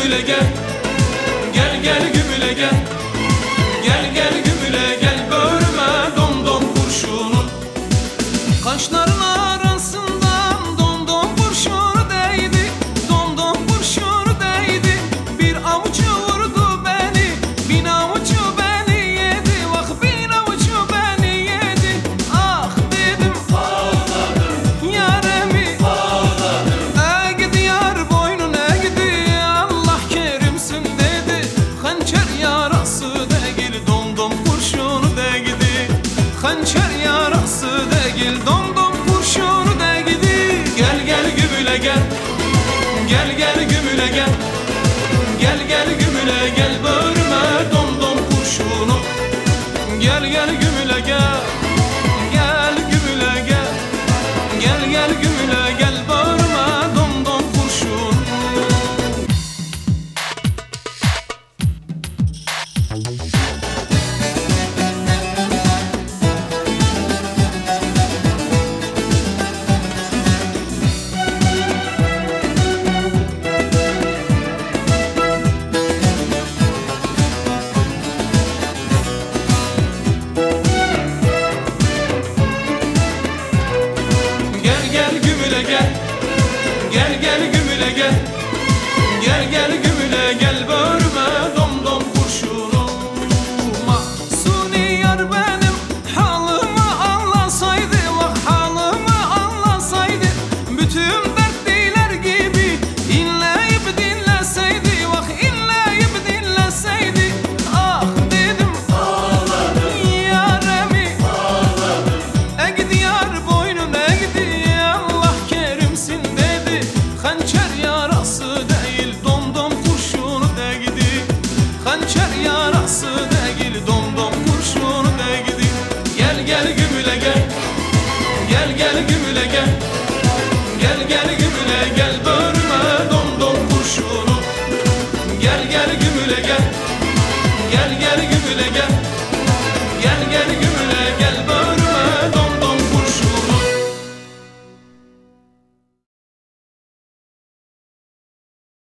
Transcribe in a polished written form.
gümüle gel. Gel gel gümüle gel. Gel gel gümüle gel. Böğrüme domdom kurşunun. Kaşların arasından domdom kurşunu değdi. Domdom kurşunu değdi. Bir avuç vurdu beni. Bin avuç beni yedi. Vah bin avuç beni yedi. Ah dedim ağladım. Yaremi ağladım. Gidi yar boynun gidi. Allah kerimsin dedi. Hançer yarası değil domdom kurşunu değdi. Hançer yarası değil domdom kurşunu değdi. Gel gel gümüle gel. Gel gel gümüle gel. Gel gel gümüle gel. Böğrüme domdom kurşunu. Gel gel gümüle gel. Gel gümüle gel. Gel gel gümüle gel. Böğrüme domdom kurşunu. Gel gel gümüle gel. Gel gel gümüle gel. Gel gel gümüle gel. Böğrüme domdom kurşunu. Mahsuni yar benim halımı anlasaydı. Vah halımı anlasaydı. Bütün dertliler gibi inleyip dinleseydi. Vah inleyip dinleseydi. Ah dedim ağladım. Yaremi ağladım. Gidi yar boynun gidi. Allah kerimsin dedi. Hançer yarası değil domdom kurşunu değdi. Hançer yarası değil domdom kurşunu değdi. Gel gel gümüle gel. Gel gel gümüle gel. Gel gel gümüle gel. Böğrüme domdom kurşunu. Gel gel gümüle gel. Gel gel gümüle gel.